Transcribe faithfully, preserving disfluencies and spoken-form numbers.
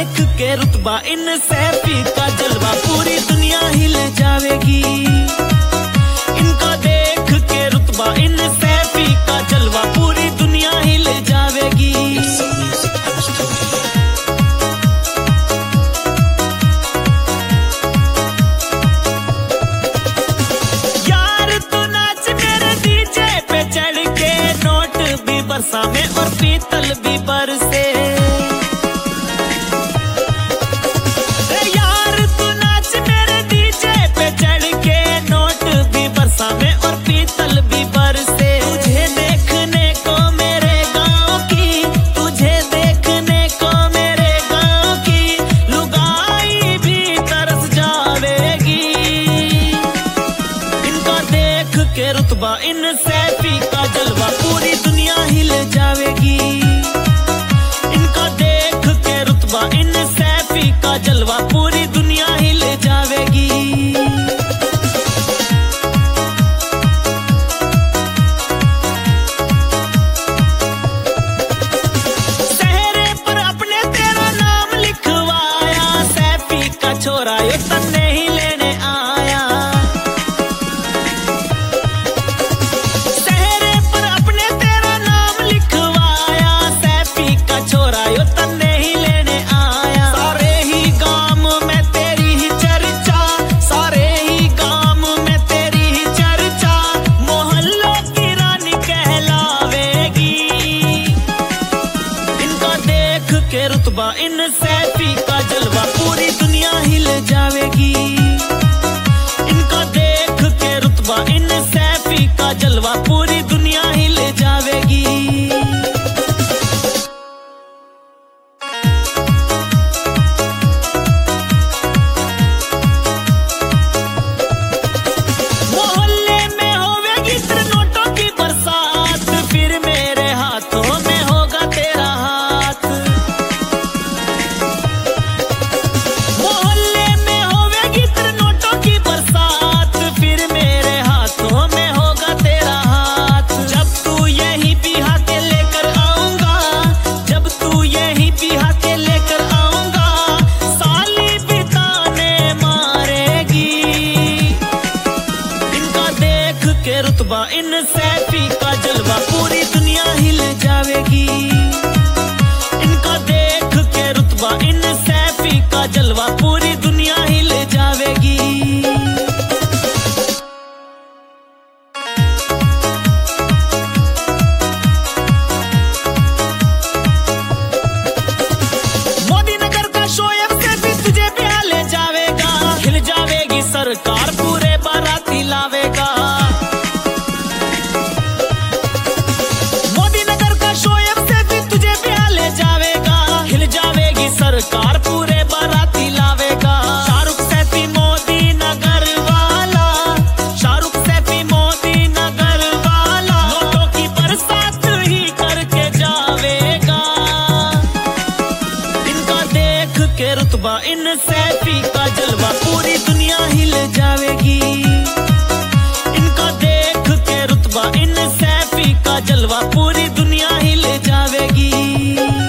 देख के रुतबा इन सैफी का जलवा पूरी दुनिया हिल जावेगी। इनका देख के रुतबा इन सैफी का जलवा पूरी दुनिया हिल जावेगी। यार तू नाच मेरे डीजे पे चढ़ के, नोट भी बरसा में और पीतल भी बरसे। के रुतबा इन सैफी का जलवा पूरी दुनिया हिल जावेगी। इनका देख के रुतबा इन सैफी का जलवा पूरी दुनिया हिल जावेगी। सहरे पर अपने तेरा नाम लिखवाया, सैफी का छोरा यो तन्ने ही लेने आया। के रुतबा इन सैफी का जलवा पूरी दुनिया हिल जावेगी। इनका देख के रुतबा इन सैफी का जलवा पूरी दुनिया हिल जावेगी। मोहल्ले में होवेगी तेरे नोटों की बरसात, फिर मेरे हाथों में होगा तेरा हाथ। के रुतबा इन सैफी का जलवा पूरी दुनिया हिल जावेगी। इनका देख के रुतबा इन सैफी का जलवा पूरी दुनिया हिल जावेगी। मोदी नगर का शोएब सैफी तुझे ब्याह ले जावेगा, हिल जावेगी सरकार पूरे बाराती लावेगा। सरकार पूरे बाराती लावेगा। शाहरुख सैफी मोदी नगर वाला, शाहरुख सैफी मोदी नगर वाला, नोटों की बरसात ही करके जावेगा। इनका देख के रुतबा इन सैफी का जलवा पूरी दुनिया हिल जावेगी। इनका देख के रुतबा इन सैफी का जलवा पूरी दुनिया हिल जावेगी।